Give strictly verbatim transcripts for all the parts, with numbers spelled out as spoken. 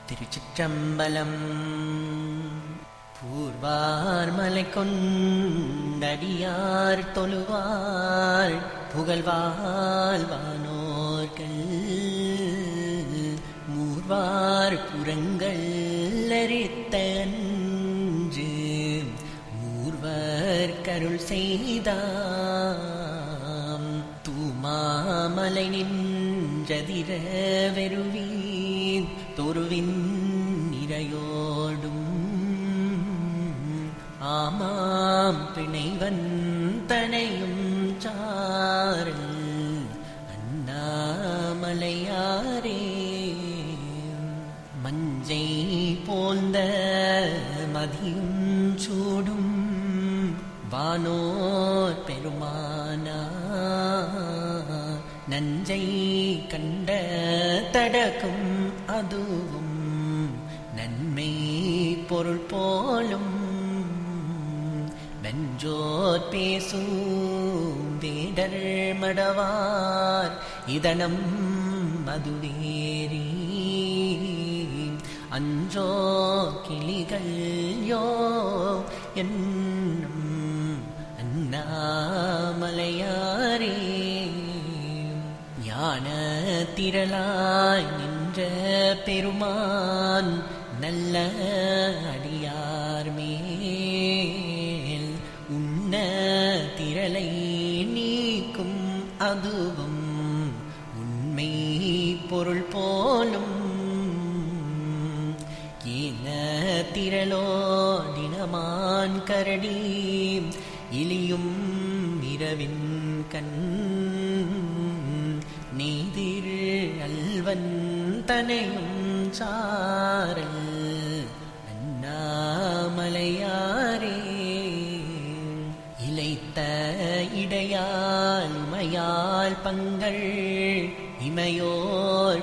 திருச்சிற்றம்பலம். பூர்வார் மலை கொண்டடியார் தொழுவார் புகழ்வால் வானோர்கள் மூர்வார் புறங்கள் எரித்த அன்று மூர்வர் கருள் செய்தாம் தூமாமலை நின்றதிர வெறுவீன் தொருவின் நிறையோடும் ஆமாம் பிணைவன் தனையும் சாரல் அண்ணாமலையாரே. மஞ்சை போந்த மதியும் சூடும் வானோர் பெருமானா நஞ்சை கண்ட தடக்கும் அதுவும் நன்மை பொருள் போலும் வெஞ்சோர் பேசும் வேடர் மடவார் இதனம் மதுவேரி அஞ்சோ கிளிகள் யோ என்னும் அண்ணாமலையாரே. ஞான திரளாய் நின்ற பெருமான் நல்ல அடியார் மேல் உன்ன திரளை நீக்கும் அதுவும் உண்மை பொருள் போலும் ஏன திரளோடினமான் கரடி இலியும் இரவின் கண் நீதிர் அல்வன் தனையும் சாரல் அண்ணாமலையாரே. இளைத்த இடையால் உமையால் பங்கள் இமையோர்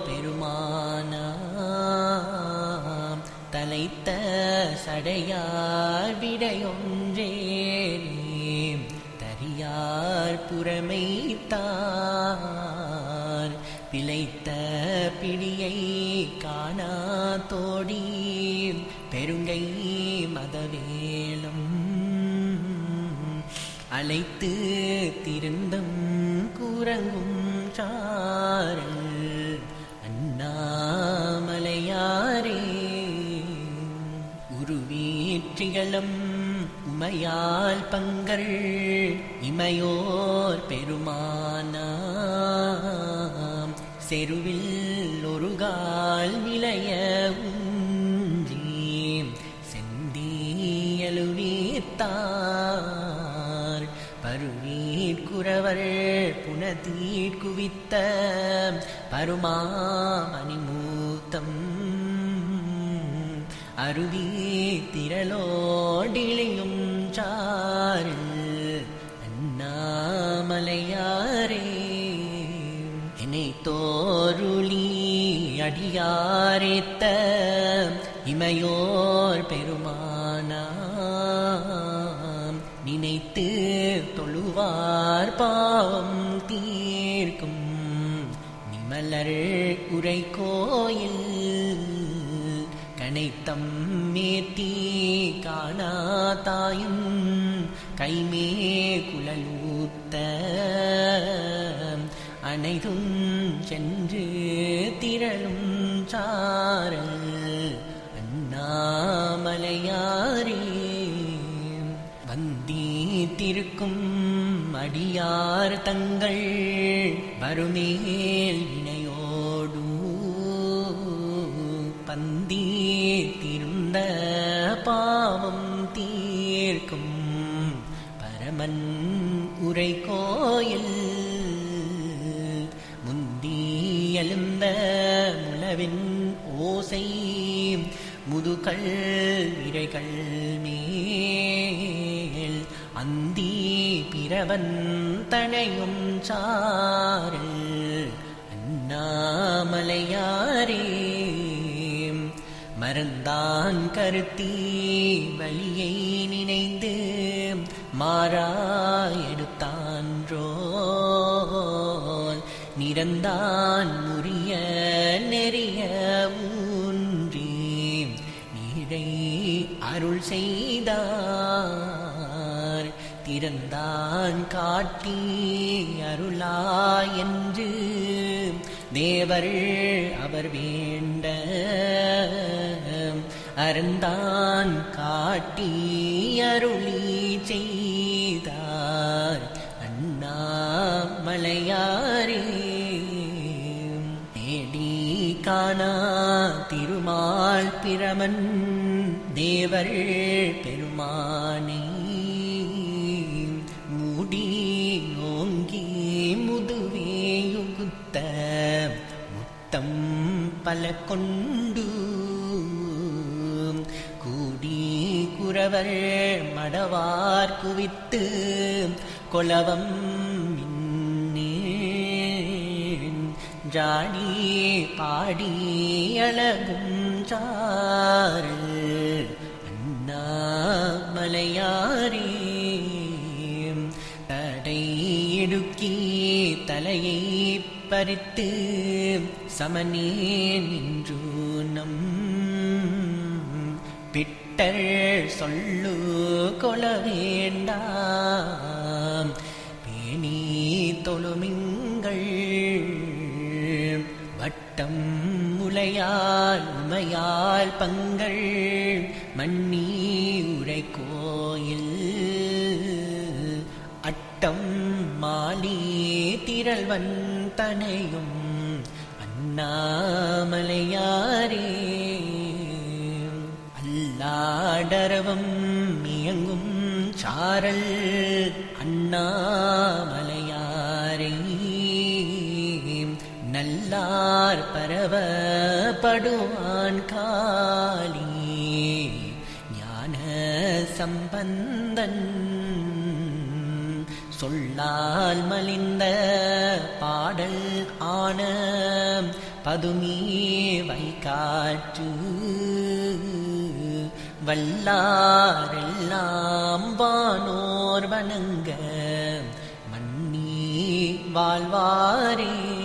பெருமானாம் தலைத்த சடையார் விடையொன்றேனே தரியார் புறமைத்தார் பிழைத்த பிடியை காணா தோடி பெருங்கை மதவேலும் அழைத்து திருந்தம் கூறங்கும் சாரல் அண்ணாமலையாரே. உருவீற்றிகளும் உமையால் பங்கள் இமையோர் பெருமானாம் செருவில் ஒரு கால் விளைய ஊன்றி செந்தியலுவீத்தார் பருவீட்குறவர் புனதீட் குவித்த பருமாமணிமூத்தம் அருவி திரளோடிளையும் சாரல் அண்ணாமலையாரே. என்னை தோருளி அடியாரேத்த இமையோர் பெருமானாம் நினைத்து தொழுவார் பாவம் தீர்க்கும் நிமலர் உரை கோயில் கனைத்தம் மேத்தி காணாதாயும் கைமே குழலூத்த அனைதும் சென்று திரளும் சாரல் அண்ணாமலையாரே. வந்தி திருக்கும் அடியார் தங்கள் வருமேல் வினையோடு பந்தி திருந்த பாவம் தீர்க்கும் பரமன் உரை கோயில் முந்தி எழுந்த முளவின் ஓசை முதுகள் விரைகள் மேல் அந்தி பிறவன் தனையும் சாரல் அண்ணாமலையாரே. மறந்தான் கருத்தி வழியை நினைந்து மாறா எடுத்தான்றோ நிறந்தான் முறிய நெறிய ஊன்றி ஊழை அருள் செய்தார் திறந்தான் காட்டி அருளாய் என்று தேவர் அவர் வேண்ட அருந்தான் காட்டி அருளி செய்தார் அண்ணாமலையாரே. தேடி காணா திருமால் பிரமன் தேவர் பெருமானே மூடி ஓங்கி முதுவேயுகுத்த முத்தம் பல கொண்டு கூடி குரவர் மடவார் குவித்து கொலவம் ஜாடி பாடி அழகும் சாறு அண்ணாமலையாரே. தடை இடுக்கி தலையை பறித்து சமனே நின்று நம் பிட்டர் சொல்லு கொல வேண்டாம் பேணி தொழுமிங்கள் வட்டம் முலையால் உமையால் பங்கள் மண்ணி உரை கோயில் அட்டம் மாலி திரள்வன் தனையும் அண்ணாமலையாரே. அல்லாடரவம் இயங்கும் சாரல் அண்ணாமலையாரே. நல்லார் பரவ படுவான் காலி ஞான சம்பந்தன் சொல்லால் மலிந்த பாடல் ஆன பதுமி வைகாற்று வல்லாரெல்லாம் வானோர் வணங்க மன்னி வாழ்வாரே.